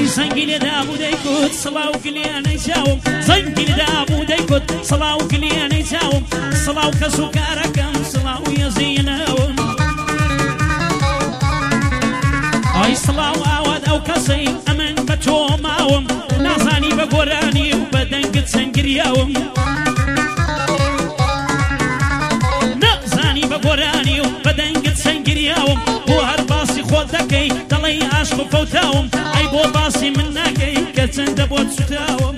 زنگی لێدا بوو دەیکوت سڵاو گلیانەی چاوم زەنگی لێدا بوو دەیکوت سڵاو گلیانەی چاوم سڵاو کەس و کارەکەم سڵاو یەزینەوم ئای سڵاو ئاوات ئەو کەسەی ئەمن بە تۆ ماوم نازانی بە گۆرانی و بە دەنگت سنگریاوم نازانی بە گۆرانی و بە دەنگت سنگریاوم بۆ هەر باسی خۆت دەکەی دەڵێی عاشق و فەوتاوم ئەی بۆ باسی من ناکەی کە چەندە بۆت سوتاوم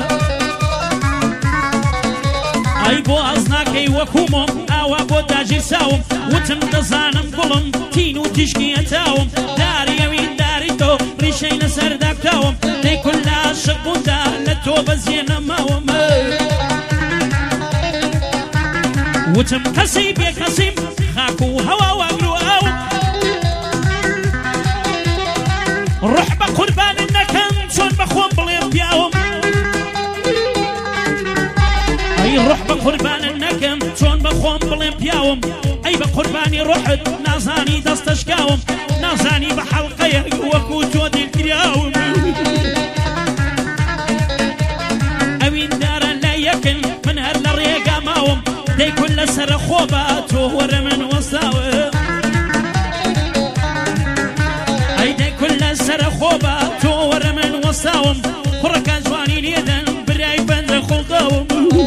ئەی بۆ ئەز ناکەی وەکوومم ئاوا بۆ داگیر ساوم وتم دەزانم گوڵم تین و تیشکی ئەتاوم داری ئەوین داری تۆ ڕیشەی لەسەر داکتاوم دەی کولا عاشق بوودا لە تۆ بەزیێ نەماوم وتم کەسی بێ کەسیم خاک و هەوا واگرو ئەو ڕح بە قوربانت نەکەم چۆن بەخۆم بڵێم پیاوم ئەی ڕح بە قوربانت نەکەم چۆن بەخۆم بڵێم پیاوم ئەی بە قوربانی ڕحت نازانی دەستەشکاوم نازانی بە حەڵقەیە وەکو تۆ دڵگیراوم ئەوین دارە لە یەکن من هەر لە ڕێگا ماوم دەی کول لەسەرە خۆ بە تۆ وەرە من وەساوم ئەی دەی کول لەسەرە خۆ بە تۆ وەرە من وەساوم کوڕەکان جوانی لێدەن برای بەندە خۆڵداوم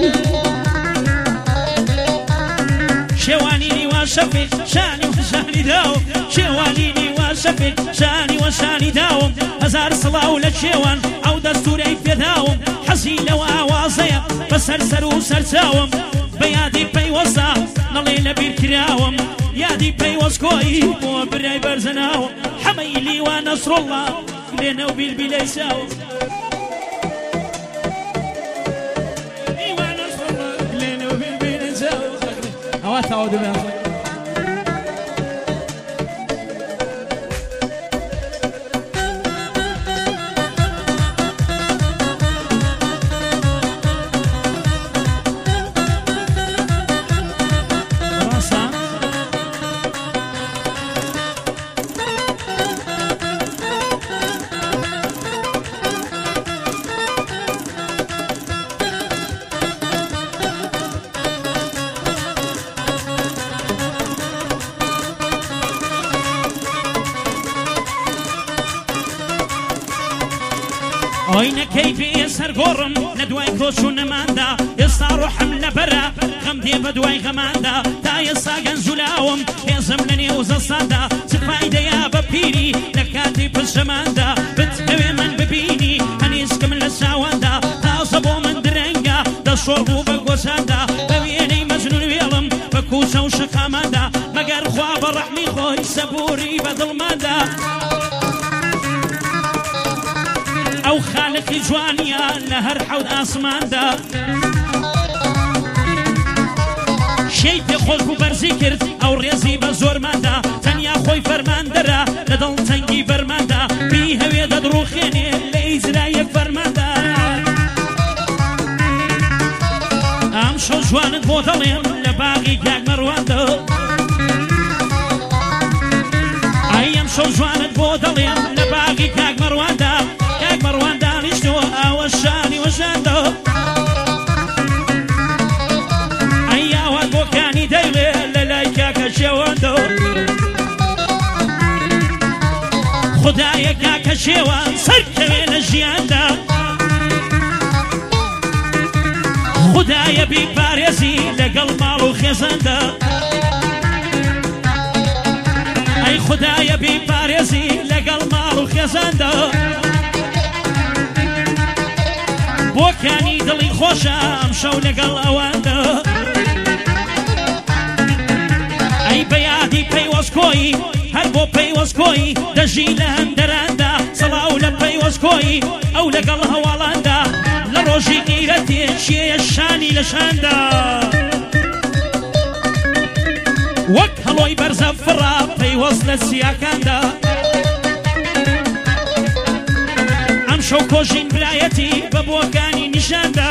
شێوانی نیوا شەفێ شانی و شانی داوم شێوانی نیوا شەفێ شانی و شانی داوم هەزار سڵاو لە شێوان ئەو دەستورەی پێداوم حەزی لەو ئاوازەیە بەسەر سەر و سەرچاوم بە یادی پەیوەستا نەڵێ لەبیر کراوم یادی پەیوەسکۆی بۆ برای بەرزەناوم حەمەی لیوا نەسڕوڵڵا لێنە و بیلبیلەی چاوم ئەوە تاوا دەبێت ئۆینەکەی پێ سەرگۆڕم لە دوای کۆچوونەماندا ئێستا ڕۆحم لەبەرە غەم دێ بە دوای غەماندا تا ئێستا گەنجولاوم هێزم لە نێو زەستاندا چ فایدەیە بە پیری لە کاتی پشەماندا بتەوێ من ببینی هەنیسکم لە چاواندا تازە بۆ من درەنگە دەشۆڕ بوو بە گۆچاندا بە وێنەی مەجنون وێڵم بە کوچە و شەقاماندا مەگەر خوا بە ڕەحمی خۆی سەبووری بە دڵماندا ئەو خالقی جوانیە لە هەر حەوت ئاسماندا شەی پێ خۆش بوو بەرزی کرد ئەو ڕێزی بە زۆرماندا تەنیا خۆی فەرماندەرە لە دڵ تەنگی بەرماندا بی هەوێ دەدڕوخێنێ لە ئیجرایەک فەرماندا ئەم شەو جوانت بۆ دەڵێم لە باغی کاک مەڕواندا ئەی ئەم شەو جوانت بۆ دەڵێم لە باغی کاک مەڕواندا مەڕوان دانیشتەوە ئاوە شانی وەژاندە ئەی ئاوات بۆکانی دەیڵێ لە لای کاکە شێوەندە خودایە کاکە شێوان سەرکەوێ لە ژیاندا خودایە بیپارێزی لەگەڵ ماڵ و خێزاندا ئەی خودایە بیپارێزی لەگەڵ ماڵ و خێزاندا بۆکانی دڵی خۆشە ئەم شەو لەگەڵ ئەواندا ئەی بە یادی پەیوەسکۆی هەر بۆ پەیوەسکۆی دەژی لە هەندەراندا سەڵاو لە پەیوەسکۆی ئەو لەگەڵ هەواڵاندا لە ڕۆژی قیرەتێ چیەیە شانی لە شاندا وەک هەڵۆی بەرزە فڕا پەیوەست لە سیاکاندا شەو کۆژین برایەتی بە بۆکانی نیشاندا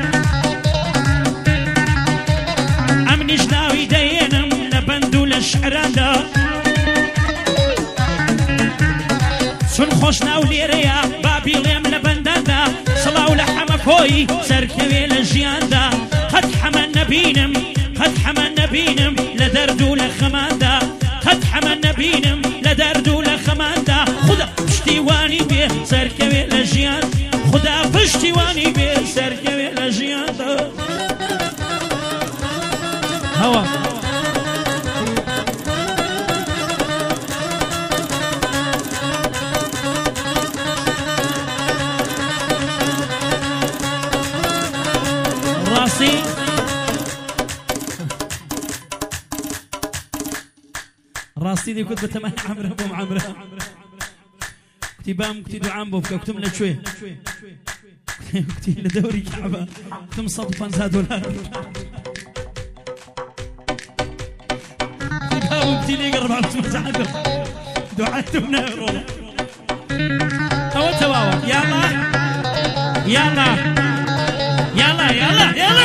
ئەم نیشناوی دەیێنم لە بەند و لە شعراندا چون خۆش ناو لێرەیە با بیڵێم لە بەندەدا سڵاو لە حەمەکۆی سەرکەوێ لە ژیاندا قەت حەمە نەبینم قەت حەمە نەبینم لە دەرد و لە خەماندا قەت حەمە نەبینم لە دەرد و لە خەماندا خدا پشتیوانی بێ سەرکەوێ لە ژیان خدا پشتیوانی بێ سەرکەوێ لە ژیاندا هەوا ڕاستی دەیکوت بە تەمەن عەمرە بۆم عەمرە کوتی بام کوتی دوعام بۆ بکە کوتم لەکوێ کوتی لە دەوری کەعبە کوتم $150 بام کوتی لێگە $400 دوعاتم نایڕۆڵە ئەوە تەواوە یاڵا یاڵا یاڵا یاڵا یاڵا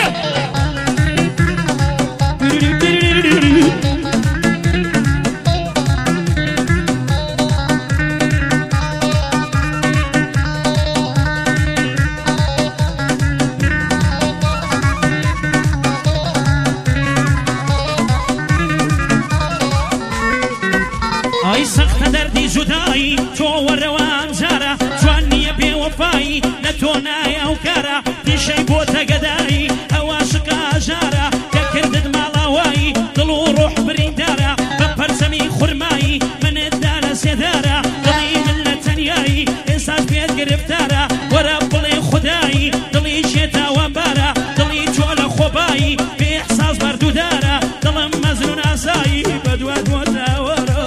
سەختە دەردی جودایی تۆ وەرەوان جارە جوان نییە بێوەفایی لە تۆ نایە ئەو کارە پیشەی بۆتە گەدایی ئەوە شقا ژارە کە کردت ماڵاوایی دڵ و ڕۆح بریندارە بە پەرچەمی خورمایی منتدا لە سێدارە دڵی من لە تەنیایی ئێستاش پێت گرفتارە وەرە بڵێ خودایی دڵی شێتاوەبارە دڵی تۆ لە خۆبایی بێ ئێحساس بەردوودارە دڵم مەزن و ناسایی بەدوات بۆتاوەرە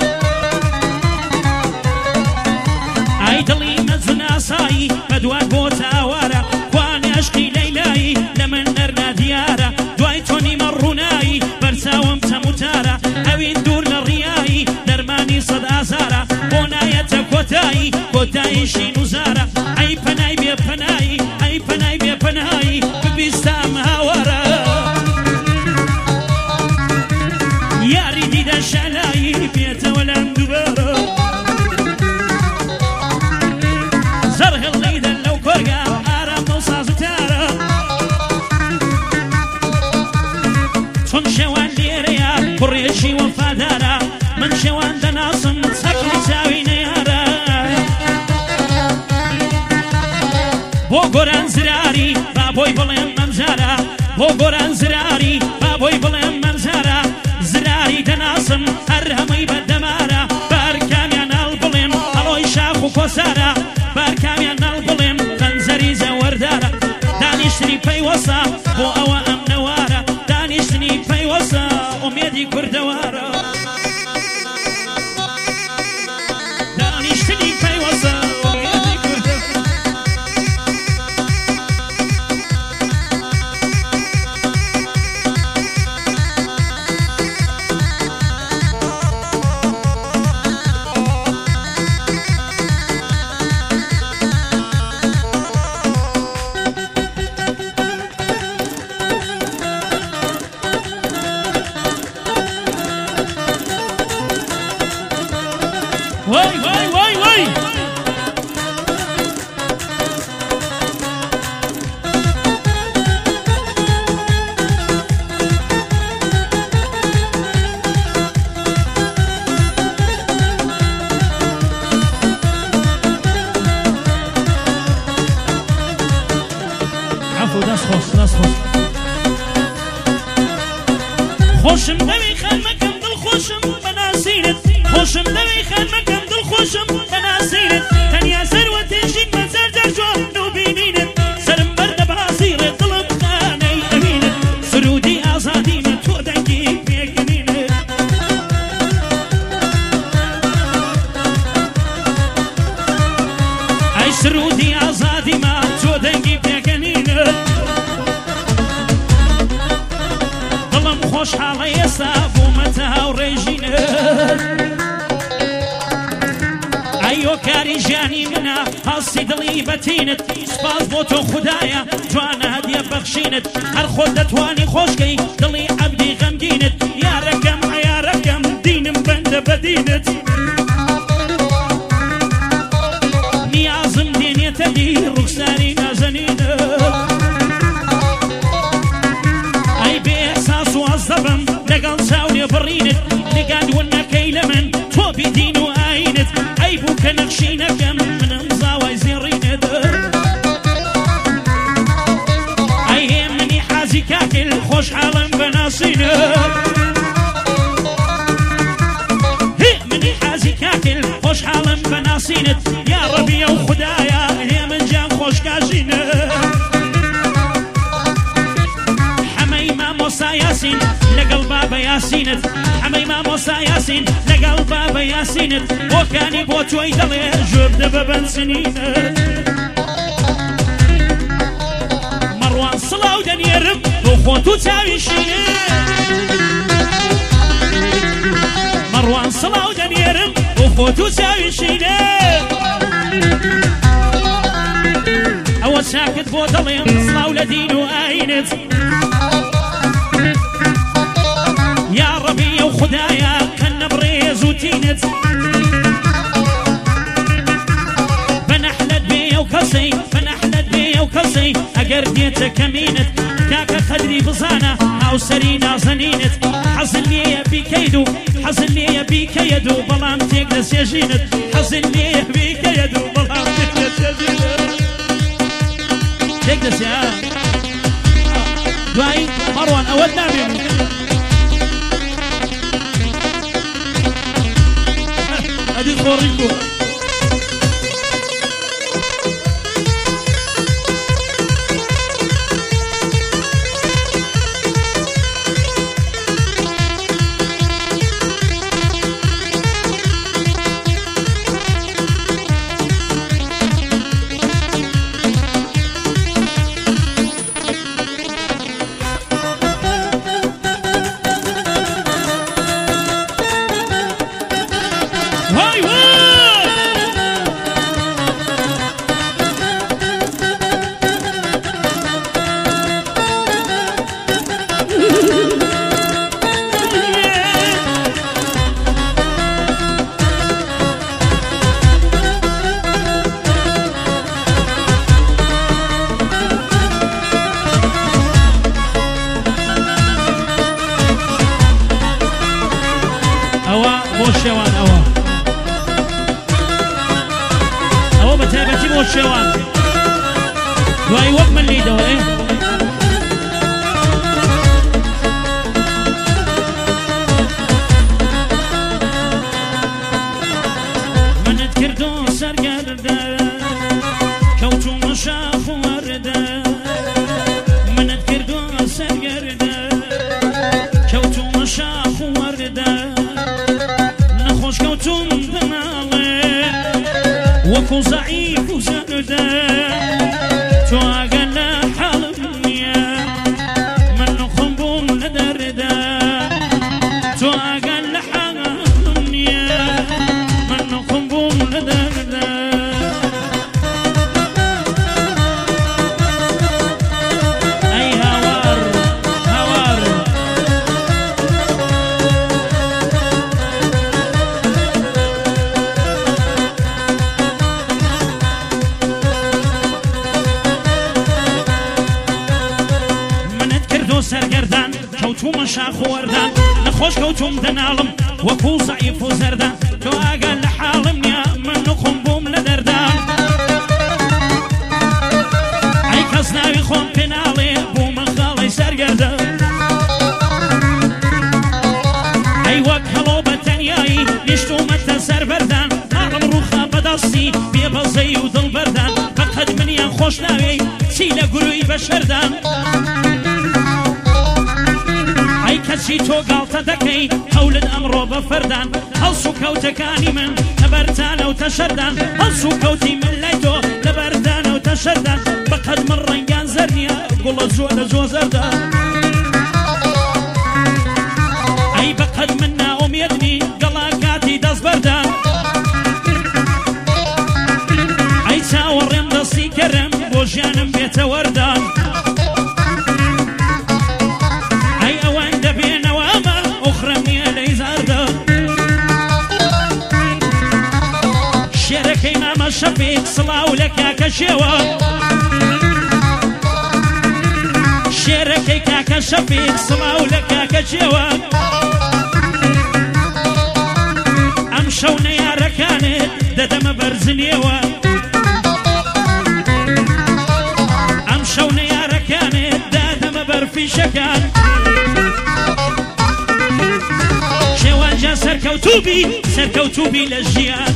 دڵی مەزن ئاسایی بەدوات بۆ تاوارە کوانێ عشقی لەیلایی لە من نەرنا دیارە دوای تۆ نیمە ڕوونایی بەرچاوم چەموتارە ئەوین دوور لە ڕیایی دەرمانی سەد ئازارە بۆ نایەتە کۆتایی کۆتاییشی نوزارە ئەی پەنای بێ پەنایی ئەی پەنای بێ پەنایی ببیستام هاوارە یاری دیدە شەلایی بێتەوە لەم دووبارە کوڕێکی وەفادارە من شێوان دەناسم چەکری چاوی نەیارە بۆ گۆران زراری با بۆی بڵێم مەمزارە بۆ گۆران زراری با بۆی بڵێم مەمزارە زراری دەناسم هەر هەمووی بەردەمارە بارکامیان هەڵ بڵێم هەڵۆی شاخ و کۆسارە بارکامیان هەڵ بڵێم خەنجەری زەوەردارە دانیشتنی پەیوەسە بۆ ئەوە ئەم نەوارە دانیشتنی پەیوەسە ئومێدی کوردەوارە دانیشتنی پەیوەسە ئومێدی کوردەوارە وای وای وای وای عفو دەست خۆش دەست خۆش خۆشم دەوی خەلمەکەم دڵ خۆشم بەناسیرت خۆشم دەوی خەلمەکەم دڵ خۆشم بەناسیرت تەنیا سەروەتێژین بەسەر جەرجۆن و بینینت سەرم بەردە باسیرت دڵم خانەی ئەمینت سرودی ئازادیمە تۆ دەنگی پێکەنینت ئەی سرودی ئازادیمە تۆ دەنگی پێکەنینت دڵم خۆشحاڵە ئێستا بوومەتە هاوڕێژینت ئەیۆ کاری ژیانی منە هەڵسی دڵی بەتینت سپاس بۆ تۆ خودایە جوانە هەدیە بەخشینت هەر خۆت دەتوانی خۆشکەی دڵی عەبدی غەمگینت یارەکەم عەیارەکەم دینم بەندە بەدینت نیازم دێنێتە كنخشينكم من مزاوي زيرين در أي مني حازي كاكل خوش حالا بناصينه مني حازي كاكل خوش حالا بناصينت يا ربي وخدايا هي من جان خوش كاجينه حميمة موسى ياسين لقل بابا ياسينت حميمة موسى ياسين لقل بابا ياسينت وكاني بوتوي دلي جرد ببن سنين مروان صلاو دنيرم وخوتو تاويشين مروان صلاو دنيرم وخوتو تاويشين أول ساكت بودلي صلاو لدينو آينت يا ربي وخدايا كنا بريز وتينت بنحلد بي وكسي بنحلد بي وكسي أقرديت كمينت كاكا خدري بزانا أو سرينا زنينت حزن لي بكيدو حزن لي بكيدو بلام تقدس يجينت حزن لي بكيدو بلام تقدس يجينت تقدس يا دواي مروان أول نامي هذه الخوريكو شوان أوا بتابتي مو شوان دواي وقت من لي دواي من تكردو سرقرده كوتو مشاف ورده من تكردو سرقرده كوتو مشاف ورده خوش كوتم بنالي وكو ضعيف وزنده تو اقل حالمني من خنبوم لدرده تو اقل حالمني من خنبوم لدرده اي هوار هوار سرگردان كوتو مشاخ وردان نخوش كوتوم دنالم وكو ضعيف وزردان تو اقل حالمني من خنبوم لدردان اي كسناوي خون بنالي بو من خالي سرگردان اي وك هلو بتنياي نشتو متى سربردان عالم روخا بدستي بيبزي ودل بردان فقد من يان خوش ناوي سيلا قروي بشردان كسي تو قالت دكي حول الأمر بفردان هلسو كوتكاني من لبردان وتشردان هلسو كوتي من ليتو لبردان وتشردان بقد من رنقان زرنيا قول زو زردان أي بقد منا يدني قلاقاتي داز بردان أي تاورم دستي كرم بوجانم بيت وردان شفيق صلاو لك يا كشوا شيرك يا كشفيق صلاو لك يا كشوا أمشون يا ركاني ددم دامە بەرزنیەوە ئەم شەو نەیارەکانت دادەمە بەرفیشەکان شێوانجا سەرکەوتوبی لە ژیان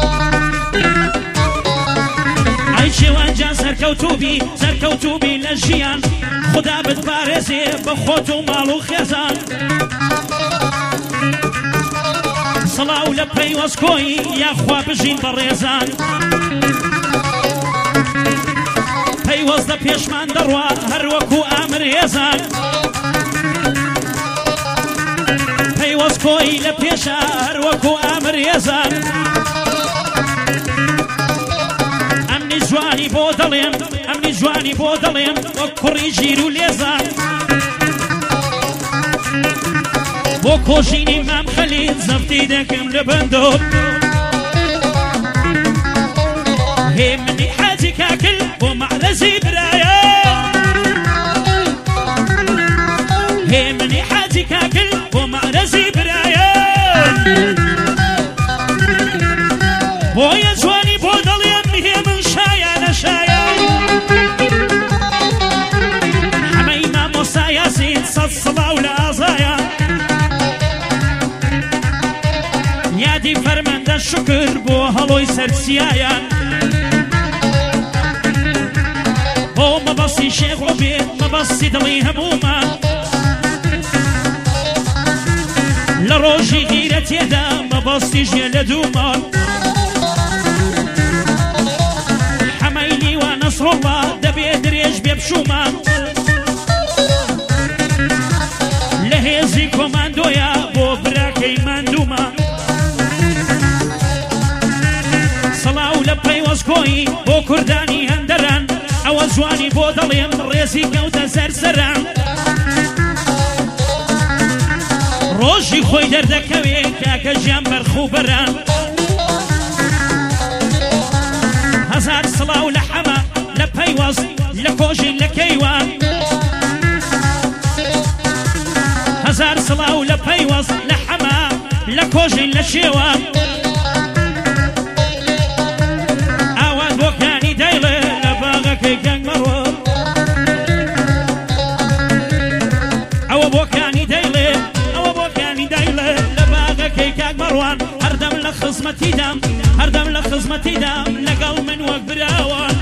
ئەی شێوانجا سەرکەوتوبی لە ژیان خدا بتپارێزێ بە خۆت و ماڵ و خێزان سەڵاو لە پەیوەستکۆی یاخوا بژین بە ڕێزان پەیوەست لە پێشمان دەڕوا هەروەکو ئامر هێزان پەیوەستکۆی لە پێشە هەروەکو ئامر هێزان ئەمنی جوانی بۆ دەڵێم وەک کوڕی ژیر و لێزان بۆ کۆژینی مام خەلیل زەفتی دەکەم لە بەندۆ هێ منی حاجی کاکل بۆ مەعرەزی برایە هێ منی حاجی کاکل بۆ مەعرەزی برایە بۆیە جوانی بۆ دەڵێم هێ من شایانە شایان هەمەی مامۆسایە زین سەد سڵاو لە ئازایە یادی فەرمەندە شکر بۆ هەڵۆی سەرسیایان بۆ مەبەستی شێخ عوبێد مەبەستی دڵی هەموومان لە ڕۆژی غیرەتێدا مەبەستی ژێ لە دوومان حەمەیلی وا نەسڕۆڵا دەبێ درێژ بێ بشومان لە هێزی کۆماندۆیە بۆ براکەی ماندوومان سەڵاو لە پەیوەستکۆی بۆ کوردانی هەندەران ئەوە جوانی بۆ دەڵێم ڕێزی کەوتە سەرسەران ڕۆژی خۆی دەردەکەوێ کاکە ژیان بەرخوبەران هەزار سڵاو لە حەمە لە پەیوەست لە کۆژین لە کەیوان هەزار سڵاو لە پەیوەست لە حەمە لە کۆژین لە شێوان ئاوات بۆکانی دەیڵێ لە باغەکەی گەنگ مەڕۆ ئەوە بۆکانی دەیڵێ لە باغەکەی کاک مەڕوان هەردەم لە خزمەتیدام لەگەڵ من وەک براوان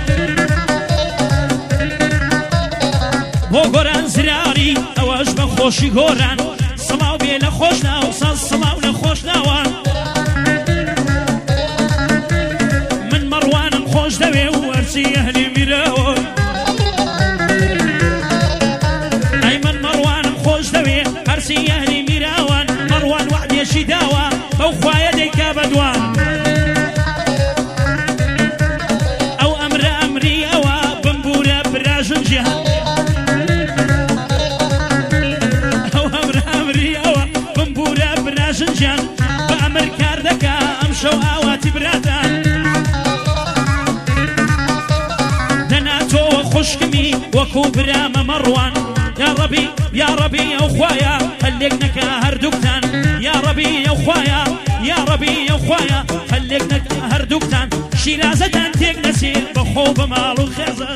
بۆ گۆران زراری ئەوەش بە خۆشی گۆران سڵاو بێ لە خۆشناو سەد سڵاو لە خۆشناوان من مەڕوانم خۆش دەوێ و وەرچی ئەهلی میراوە ئەی من مەڕوانم خۆش دەوێ هەرچی ئەهلی میراوان مەڕوان وعدێشی داوە بەو خوایە دەیکا بەدوان ئەو ئەمرە ئەمری ئەوە بمبورە براژن جیهان ژنجان بە ئەمر کار دەکا ئەم شەو ئاواتی براتان دەناتۆوە خوشکمی وەکو برامە مەڕوان یا ڕەبی ئەو خوایە هەلێک نەکە هەردووکتان یا ڕەبی ئەو خوایە هەلێک نەکە هەردووکتان شیرازەتان تێک نەچێت بەخۆ بە ماڵ و خێزە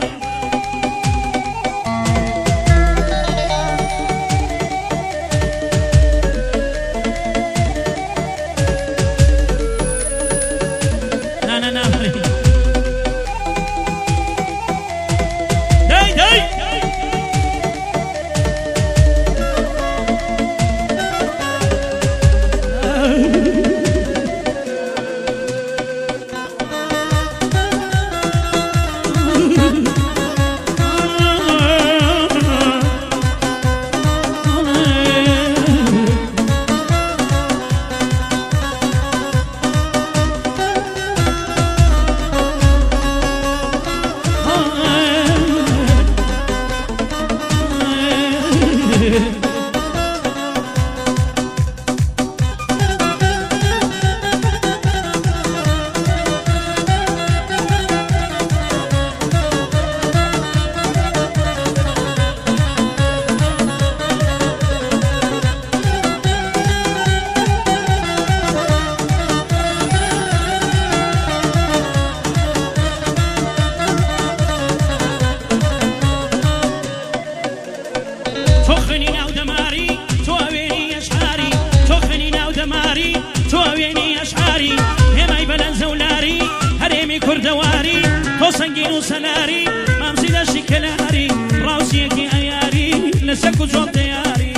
تۆخنی ناو دەماری تۆ وێنی ئەشعاری تۆخنی ناو دەماری تۆ وێنی ئەشعاری هێمای بەلەنزە و لاری هەرێمی کوردەواری تۆ سەنگین و سەناری مامزی دەشتی کەلاری ڕاوسیەکی ئەیاری لە سەک و جۆڵ دەیاری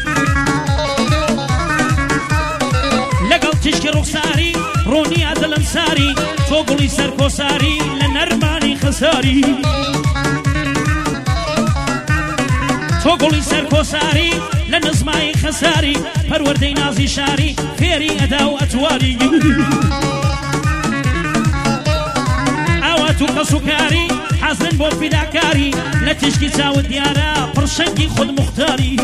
لەگەڵ تیشکی ڕوخساری ڕوونی ئادەلم ساری تۆ گوڵی سەرکۆساری لە نەرمانی خەساری تۆ گوڵی سەرکۆساری لە نزمایی خەساری پەروەردەی نازی شاری فێری ئەدا و ئەتواری ئاوات و کەس و کاری حەزن بۆ فیداکاری لە تیشکی چاوت دیارە پڕشەنگی خود مختاری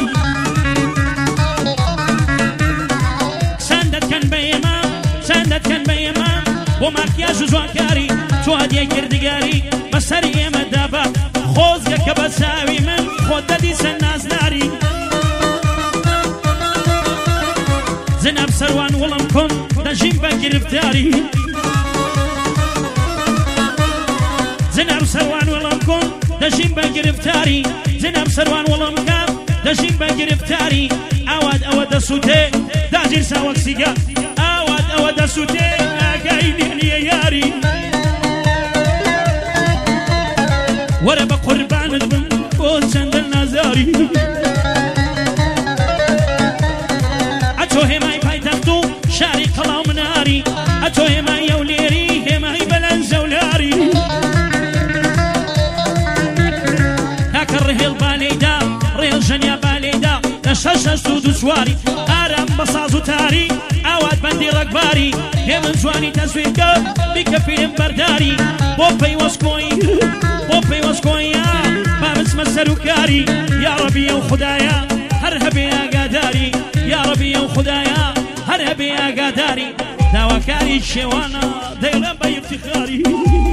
سەندەتکەن بە ئێمە سەندەتکەن بە ئێمە بۆ ماکیاژ و جوانکاری تۆ هەدیە کردگاری بەسەر ئێمە دابا خۆزگە کە بە چاوی من خۆت دەدی سەر نازداری زناب سەروان وڵم کۆم دەژیم بە گرفتاری زناب سەروان وڵم کۆم دەژیم بە گرفتاری زناب سەروان وڵم کام دەژیم بە گرفتاری ئاوات ئەوە دەسووتێ داگیر ساوەک سیگا ئاوات ئەوە دەسووتێ ئاگای نێنیە یاری وەرە بە قوربانت بم بۆ چەندە نازاری ئەتۆ هێمای پایتەخت و شاری قەڵاو مناری ئەتۆ هێمای ئەولێری هێمای بەلەنزە و لاری تاکە ڕێهێڵ بالێدا ڕێڵ ژەنیا بالێدا لە شەش سوود و سواری ئارام بە ساز و تاری ئاوات بەندی ڕەگباری هێمن جوانی تەسویرکە بیکە فیلم بەرداری بۆ پەیوەستکۆی بۆ پەیوەستکۆیە با بچمە سەرکاری یا ڕەبی ئەو خودایە هەر هەبێ ئاگاداری یا ڕەبی ئەو خودایە هەر هەبێ ئاگاداری داواکاری شێوانە دەیڵە بە ئیفتیخاری